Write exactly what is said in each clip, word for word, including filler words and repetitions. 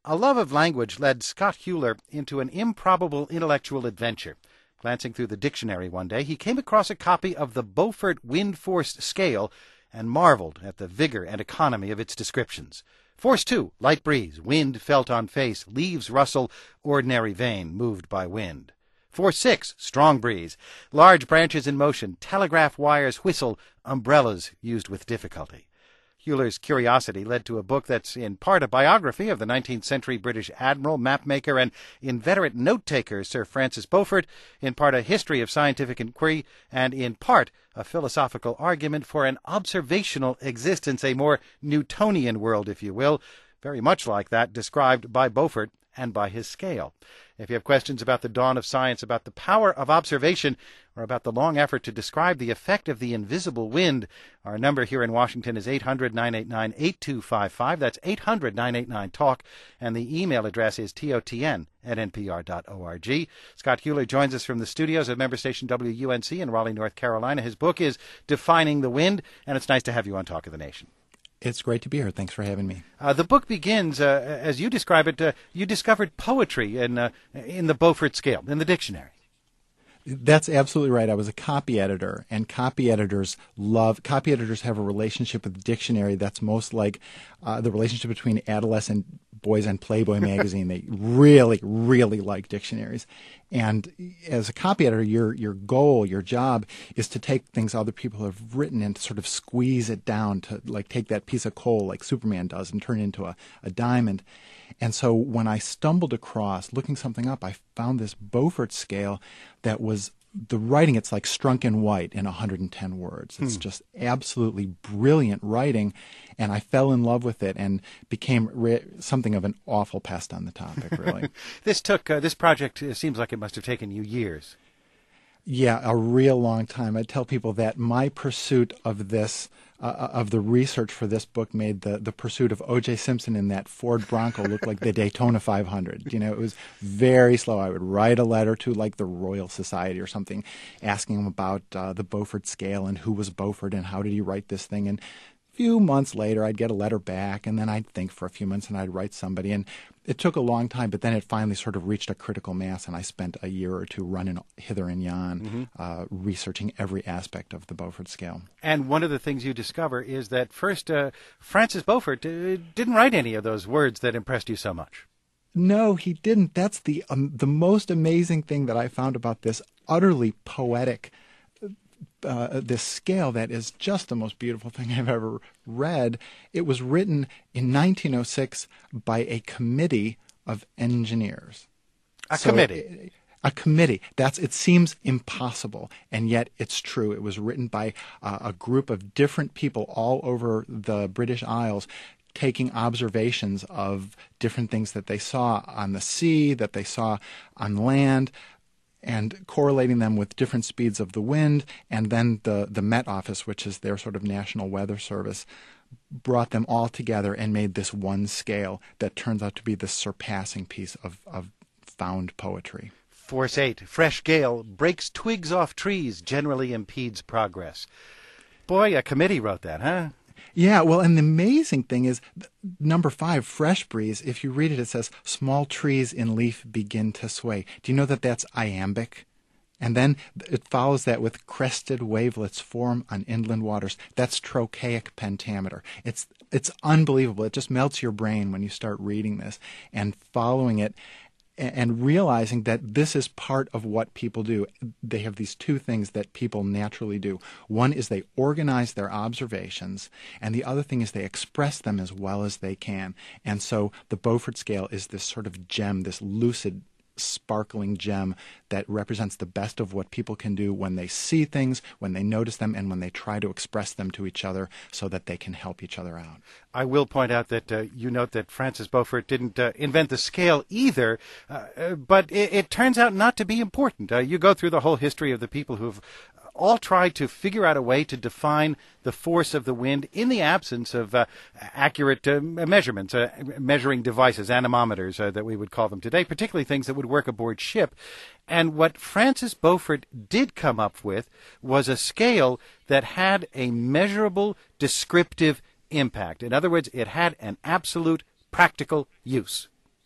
A love of language led Scott Hewler into an improbable intellectual adventure. Glancing through the dictionary one day, he came across a copy of the Beaufort Wind Force Scale and marveled at the vigor and economy of its descriptions. Force two, light breeze, wind felt on face, leaves rustle, ordinary vein moved by wind. Force six, strong breeze, large branches in motion, telegraph wires whistle, umbrellas used with difficulty. Hewler's curiosity led to a book that's in part a biography of the nineteenth century British admiral, mapmaker, and inveterate note-taker Sir Francis Beaufort, in part a history of scientific inquiry, and in part a philosophical argument for an observational existence, a more Newtonian world, if you will, very much like that described by Beaufort and by his scale. If you have questions about the dawn of science, about the power of observation, or about the long effort to describe the effect of the invisible wind, our number here in Washington is eight hundred, nine eight nine, eight two five five. That's eight hundred, nine eight nine, talk, and the email address is totn at npr dot org. Scott Hewler joins us from the studios of member station W U N C in Raleigh, North Carolina. His book is Defining the Wind, and it's nice to have you on Talk of the Nation. It's great to be here. Thanks for having me. Uh, the book begins, uh, as you describe it, uh, you discovered poetry in uh, in the Beaufort Scale, in the dictionary. That's absolutely right. I was a copy editor, and copy editors love, copy editors have a relationship with the dictionary that's most like uh, the relationship between adolescent boys and Playboy magazine. They really, really like dictionaries. And as a copy editor, your your goal, your job is to take things other people have written and sort of squeeze it down to like take that piece of coal like Superman does and turn it into a, a diamond. And so when I stumbled across looking something up, I found this Beaufort scale that was the writing. It's like strunk in white in one hundred ten words. It's hmm. just absolutely brilliant writing. And I fell in love with it and became re- something of an awful pest on the topic, really. This took, uh, this project uh, seems like it must have taken you years. Yeah, a real long time. I tell people that my pursuit of this, uh, of the research for this book made the, the pursuit of O J Simpson in that Ford Bronco look like the Daytona five hundred. You know, it was very slow. I would write a letter to like the Royal Society or something, asking them about uh, the Beaufort scale and who was Beaufort and how did he write this thing. And a few months later, I'd get a letter back, and then I'd think for a few months, and I'd write somebody. And it took a long time, but then it finally sort of reached a critical mass, and I spent a year or two running hither and yon, mm-hmm. uh, researching every aspect of the Beaufort scale. And one of the things you discover is that first, uh, Francis Beaufort uh, didn't write any of those words that impressed you so much. No, he didn't. That's the um, the most amazing thing that I found about this utterly poetic Uh, this scale that is just the most beautiful thing I've ever read. It was written in nineteen oh six by a committee of engineers. A so committee? It, a committee. That's. It seems impossible, and yet it's true. It was written by uh, a group of different people all over the British Isles, taking observations of different things that they saw on the sea, that they saw on land, and correlating them with different speeds of the wind. And then the, the Met Office, which is their sort of National Weather Service, brought them all together and made this one scale that turns out to be the surpassing piece of, of found poetry. Force eight, fresh gale, breaks twigs off trees, generally impedes progress. Boy, a committee wrote that, huh? Yeah, well, and the amazing thing is, number five, fresh breeze, if you read it, it says, small trees in leaf begin to sway. Do you know that that's iambic? And then it follows that with crested wavelets form on inland waters. That's trochaic pentameter. It's it's unbelievable. It just melts your brain when you start reading this and following it and realizing that this is part of what people do. They have these two things that people naturally do. One is they organize their observations, and the other thing is they express them as well as they can. And so the Beaufort scale is this sort of gem, this lucid, sparkling gem that represents the best of what people can do when they see things, when they notice them, and when they try to express them to each other so that they can help each other out. I will point out that uh, you note that Francis Beaufort didn't uh, invent the scale either, uh, but it, it turns out not to be important. Uh, you go through the whole history of the people who've all tried to figure out a way to define the force of the wind in the absence of uh, accurate uh, measurements, uh, measuring devices, anemometers uh, that we would call them today, particularly things that would work aboard ship. And what Francis Beaufort did come up with was a scale that had a measurable descriptive impact. In other words, it had an absolute practical use.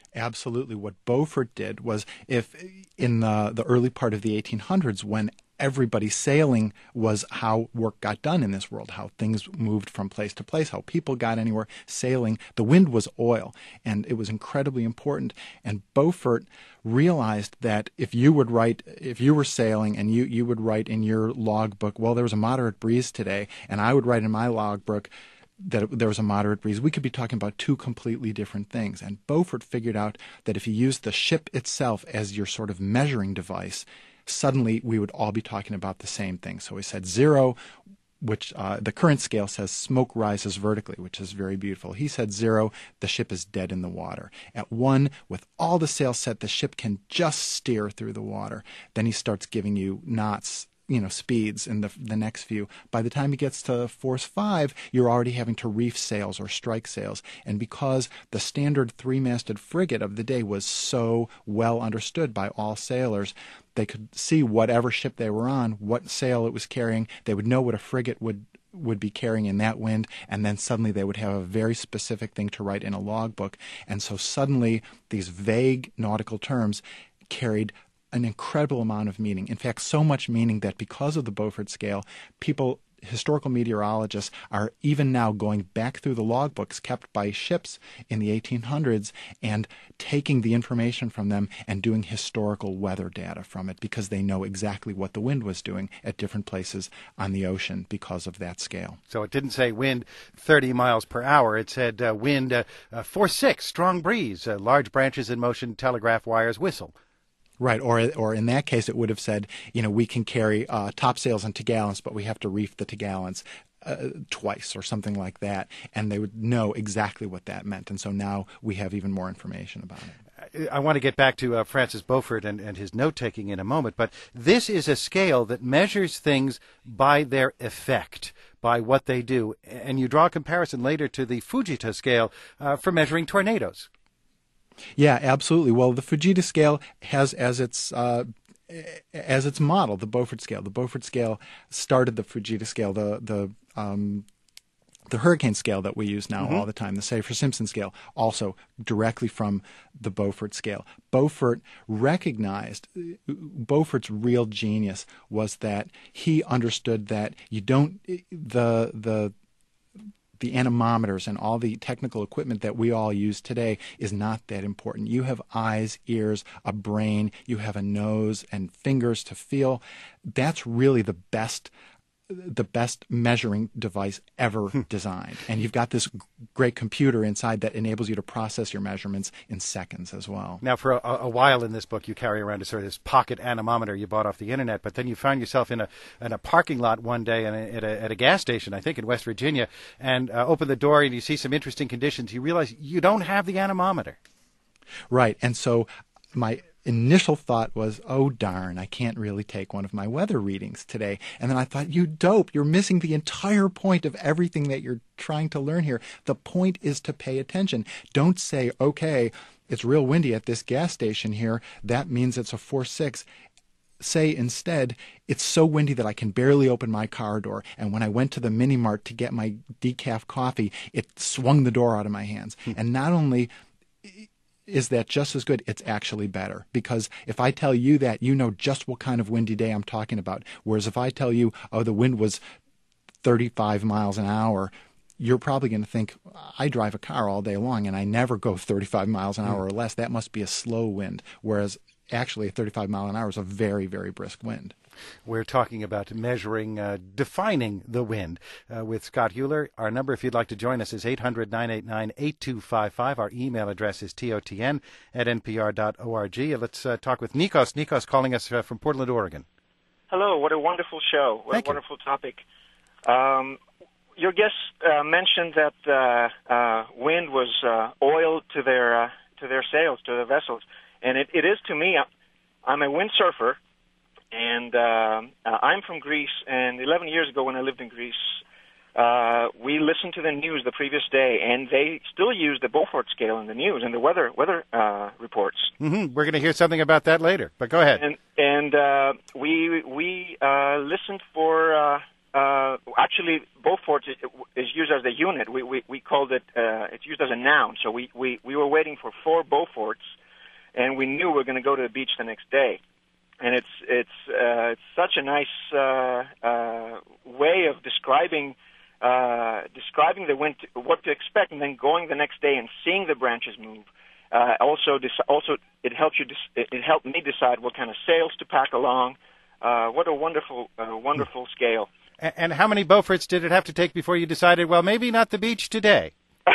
Absolutely. What Beaufort did was, if in the, the early part of the eighteen hundreds, when everybody sailing was how work got done in this world, how things moved from place to place, how people got anywhere, sailing, the wind was oil, and it was incredibly important. And Beaufort realized that if you would write, if you were sailing and you, you would write in your logbook, well, there was a moderate breeze today, and I would write in my logbook that there was a moderate breeze, we could be talking about two completely different things. And Beaufort figured out that if you used the ship itself as your sort of measuring device, suddenly we would all be talking about the same thing. So he said zero, which uh, the current scale says smoke rises vertically, which is very beautiful. He said zero, the ship is dead in the water. At one, with all the sails set, the ship can just steer through the water. Then he starts giving you knots, you know, speeds in the the next few. By the time he gets to force five, you're already having to reef sails or strike sails. And because the standard three-masted frigate of the day was so well understood by all sailors, they could see whatever ship they were on, what sail it was carrying. They would know what a frigate would would be carrying in that wind, and then suddenly they would have a very specific thing to write in a logbook. And so suddenly these vague nautical terms carried an incredible amount of meaning. In fact, so much meaning that because of the Beaufort scale, people, historical meteorologists, are even now going back through the logbooks kept by ships in the eighteen hundreds and taking the information from them and doing historical weather data from it, because they know exactly what the wind was doing at different places on the ocean because of that scale. So it didn't say wind thirty miles per hour. It said uh, wind uh, uh, force six, strong breeze, uh, large branches in motion, telegraph wires whistle. Right, or or in that case, it would have said, you know, we can carry uh, topsails and topgallants, but we have to reef the topgallants uh, twice or something like that, and they would know exactly what that meant. And so now we have even more information about it. I want to get back to uh, Francis Beaufort and, and his note-taking in a moment, but this is a scale that measures things by their effect, by what they do. And you draw a comparison later to the Fujita scale uh, for measuring tornadoes. Yeah, absolutely. Well, the Fujita scale has as its uh, as its model the Beaufort scale. The Beaufort scale started the Fujita scale, the the um, the hurricane scale that we use now mm-hmm. all the time, the Saffir-Simpson scale, also directly from the Beaufort scale. Beaufort recognized, Beaufort's real genius was that he understood that you don't, the the the anemometers and all the technical equipment that we all use today is not that important. You have eyes, ears, a brain, you have a nose and fingers to feel. That's really the best the best measuring device ever designed. And you've got this great computer inside that enables you to process your measurements in seconds as well. Now, for a, a while in this book, you carry around a sort of this pocket anemometer you bought off the internet, but then you found yourself in a in a parking lot one day in a, at, a, at a gas station, I think in West Virginia, and uh, open the door and you see some interesting conditions. You realize you don't have the anemometer. Right. And so my initial thought was, oh, darn, I can't really take one of my weather readings today. And then I thought, you dope, you're missing the entire point of everything that you're trying to learn here. The point is to pay attention. Don't say, okay, it's real windy at this gas station here. That means it's a force six. Say instead, it's so windy that I can barely open my car door. And when I went to the mini mart to get my decaf coffee, it swung the door out of my hands. Hmm. And not only is that just as good, it's actually better. Because if I tell you that, you know just what kind of windy day I'm talking about. Whereas if I tell you, oh, the wind was thirty-five miles an hour, you're probably going to think, I drive a car all day long and I never go thirty-five miles an hour or less. That must be a slow wind. Whereas actually a thirty-five mile an hour is a very, very brisk wind. We're talking about measuring, uh, defining the wind uh, with Scott Huler. Our number, if you'd like to join us, is eight hundred, nine eight nine, eight two five five. Our email address is totn at npr dot org. Let's uh, talk with Nikos. Nikos calling us uh, from Portland, Oregon. Hello. What a wonderful show. What Thank a wonderful you. topic. Um, your guest uh, mentioned that uh, uh, wind was uh, oil to their uh, to their sails, to their vessels. And it, it is to me. I'm a windsurfer. And uh, uh, I'm from Greece, and eleven years ago when I lived in Greece, uh, we listened to the news the previous day, and they still use the Beaufort scale in the news and the weather weather uh, reports. Mm-hmm. We're going to hear something about that later, but go ahead. And, and uh, we we uh, listened for uh, uh, actually, Beaufort is used as a unit. We we, we called it. Uh, it's used as a noun. So we, we, we were waiting for four Beauforts, and we knew we were going to go to the beach the next day. And it's it's uh, it's such a nice uh, uh, way of describing uh, describing the wind, what to expect, and then going the next day and seeing the branches move. Uh, also, dis- also it helps you. Dis- it helped me decide what kind of sails to pack along. Uh, what a wonderful, uh, wonderful scale. And, and how many Beauforts did it have to take before you decided? Well, maybe not the beach today.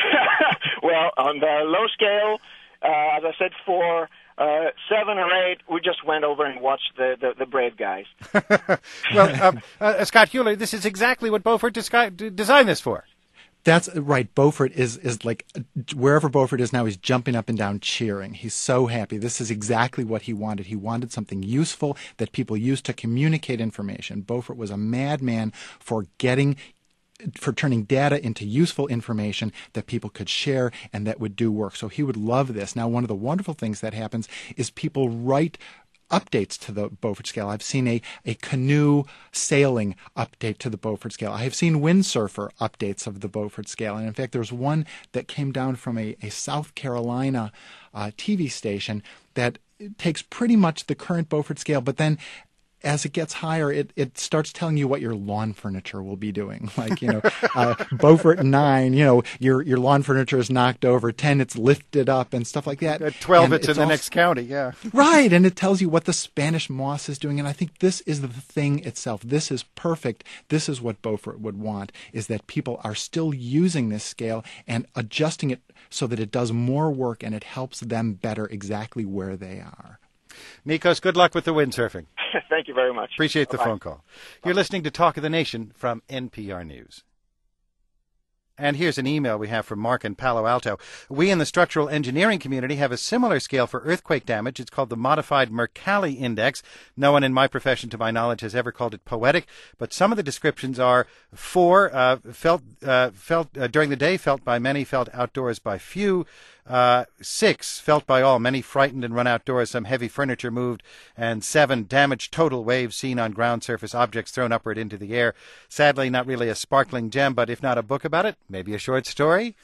Well, on the low scale, uh, as I said, four. Uh, seven or eight, we just went over and watched the, the, the Brave guys. Well, um, uh, Scott Huler, this is exactly what Beaufort descri- designed this for. That's right. Beaufort is, is like, wherever Beaufort is now, he's jumping up and down cheering. He's so happy. This is exactly what he wanted. He wanted something useful that people use to communicate information. Beaufort was a madman for getting for turning data into useful information that people could share and that would do work. So he would love this. Now, one of the wonderful things that happens is people write updates to the Beaufort scale. I've seen a, a canoe sailing update to the Beaufort scale. I have seen windsurfer updates of the Beaufort scale. And in fact, there's one that came down from a, a South Carolina uh, T V station that takes pretty much the current Beaufort scale, but then as it gets higher, it, it starts telling you what your lawn furniture will be doing. Like, you know, uh, Beaufort nine, you know, your your lawn furniture is knocked over. ten, it's lifted up and stuff like that. At twelve, and it's, it's in the next county, yeah. Right, and it tells you what the Spanish moss is doing. And I think this is the thing itself. This is perfect. This is what Beaufort would want, is that people are still using this scale and adjusting it so that it does more work and it helps them better exactly where they are. Nikos, good luck with the windsurfing. Thank you very much. Appreciate the Bye-bye. phone call. You're listening to Talk of the Nation from N P R News. And here's an email we have from Mark in Palo Alto. We in the structural engineering community have a similar scale for earthquake damage. It's called the Modified Mercalli Index. No one in my profession, to my knowledge, has ever called it poetic, but some of the descriptions are four, uh, felt uh, felt uh, during the day, felt by many, felt outdoors by few. Uh, six, felt by all, many frightened and run outdoors, some heavy furniture moved, and seven, damage total, waves seen on ground surface, objects thrown upward into the air. Sadly, not really a sparkling gem, but if not a book about it, maybe a short story?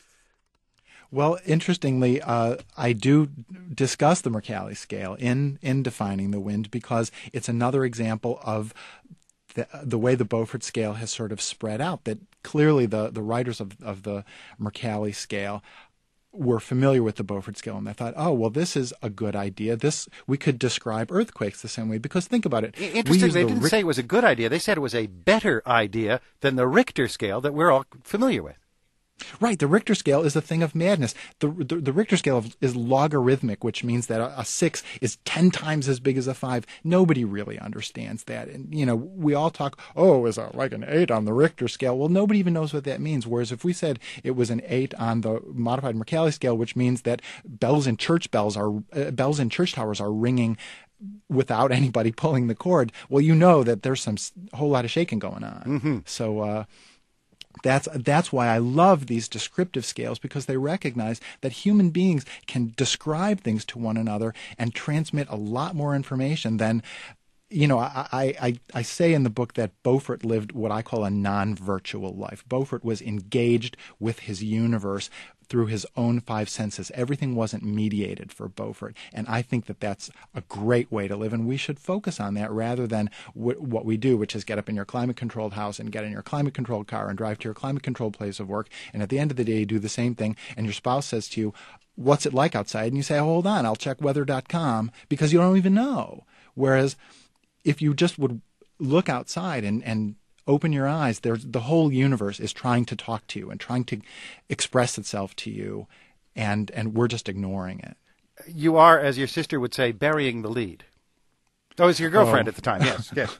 Well, interestingly, uh, I do discuss the Mercalli scale in, in defining the wind because it's another example of the, the way the Beaufort scale has sort of spread out, that clearly the, the writers of, of the Mercalli scale were familiar with the Beaufort scale, and they thought, oh, well, this is a good idea. This we could describe earthquakes the same way, because think about it. Interesting, they the didn't Ric- say it was a good idea. They said it was a better idea than the Richter scale that we're all familiar with. Right. The Richter scale is a thing of madness. The the, the Richter scale is logarithmic, which means that a, a six is ten times as big as a five. Nobody really understands that. And, you know, we all talk, oh, is it like an eight on the Richter scale? Well, nobody even knows what that means. Whereas if we said it was an eight on the modified Mercalli scale, which means that bells in church bells are uh, bells in church towers are ringing without anybody pulling the cord, well, you know that there's some whole lot of shaking going on. Mm-hmm. So, uh, That's that's why I love these descriptive scales, because they recognize that human beings can describe things to one another and transmit a lot more information than, you know, I, I, I say in the book that Beaufort lived what I call a non-virtual life. Beaufort was engaged with his universe through his own five senses. Everything wasn't mediated for Beaufort. And I think that that's a great way to live, and we should focus on that rather than w- what we do, which is get up in your climate-controlled house and get in your climate-controlled car and drive to your climate-controlled place of work. And at the end of the day, you do the same thing, and your spouse says to you, what's it like outside? And you say, hold on, I'll check weather dot com, because you don't even know. Whereas if you just would look outside and, and open your eyes, there's, the whole universe is trying to talk to you and trying to express itself to you, and, and we're just ignoring it. You are, as your sister would say, burying the lead. Oh, it was your girlfriend oh. at the time, yes, yes.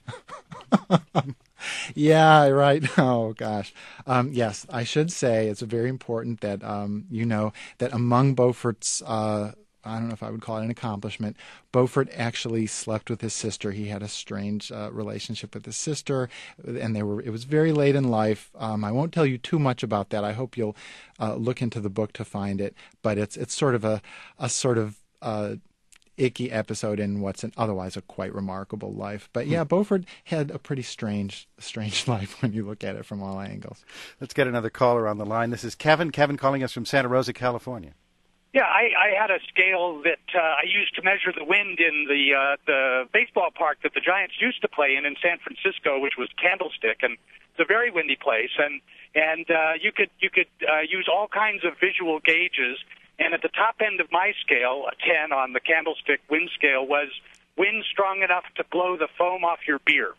Yeah, right. Oh, gosh. Um, yes, I should say it's very important that um, you know that among Beaufort's uh, I don't know if I would call it an accomplishment, Beaufort actually slept with his sister. He had a strange uh, relationship with his sister, and they were. It was very late in life. Um, I won't tell you too much about that. I hope you'll uh, look into the book to find it. But it's it's sort of a a sort of uh, icky episode in what's an otherwise a quite remarkable life. But yeah, Beaufort had a pretty strange, strange life when you look at it from all angles. Let's get another caller on the line. This is Kevin. Kevin calling us from Santa Rosa, California. Yeah, I, I had a scale that uh, I used to measure the wind in the uh, the baseball park that the Giants used to play in in San Francisco, which was Candlestick, and it's a very windy place. And and uh, you could you could uh, use all kinds of visual gauges. And at the top end of my scale, a ten on the Candlestick wind scale, was wind strong enough to blow the foam off your beer.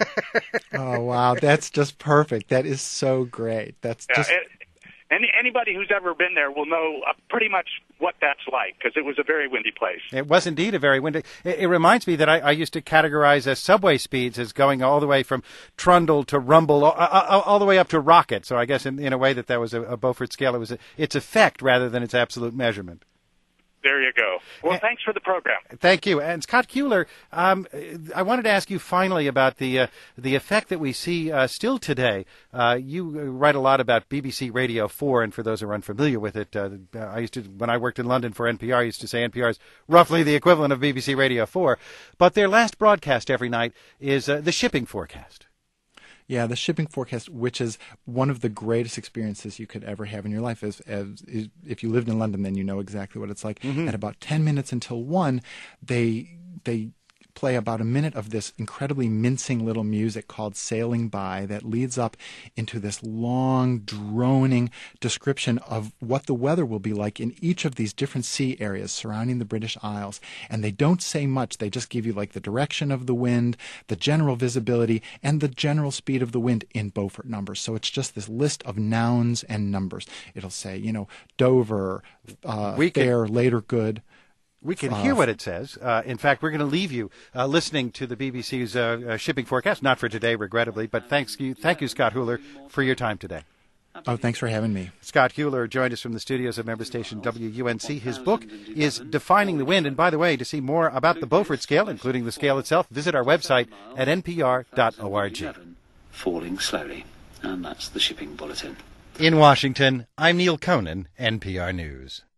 Oh wow, that's just perfect. That is so great. That's yeah, just. It, Any, anybody who's ever been there will know uh, pretty much what that's like, because it was a very windy place. It was indeed a very windy. It, it reminds me that I, I used to categorize as subway speeds as going all the way from trundle to rumble, all, all, all the way up to rocket. So I guess in, in a way that that was a, a Beaufort scale. It was a, its effect rather than its absolute measurement. There you go. Well, and, thanks for the program. Thank you. And Scott Kuhler, um, I wanted to ask you finally about the uh, the effect that we see uh, still today. Uh, you write a lot about B B C Radio four, and for those who are unfamiliar with it, uh, I used to, when I worked in London for N P R, I used to say N P R is roughly the equivalent of B B C Radio four. But their last broadcast every night is uh, the shipping forecast. Yeah, the shipping forecast, which is one of the greatest experiences you could ever have in your life. As, as, as if you lived in London, then you know exactly what it's like. Mm-hmm. At about ten minutes until one, they they play about a minute of this incredibly mincing little music called Sailing By that leads up into this long, droning description of what the weather will be like in each of these different sea areas surrounding the British Isles. And they don't say much. They just give you like the direction of the wind, the general visibility, and the general speed of the wind in Beaufort numbers. So it's just this list of nouns and numbers. It'll say, you know, Dover, uh, fair, later good. We can hear what it says. Uh, in fact, we're going to leave you uh, listening to the B B C's uh, uh, shipping forecast. Not for today, regrettably, but thanks you, thank you, Scott Huler, for your time today. Oh, thanks for having me. Scott Huler joined us from the studios of member station W U N C. His book is Defining the Wind. And by the way, to see more about the Beaufort scale, including the scale itself, visit our website at n p r dot org. Falling slowly. And that's the shipping bulletin. In Washington, I'm Neil Conan, N P R News.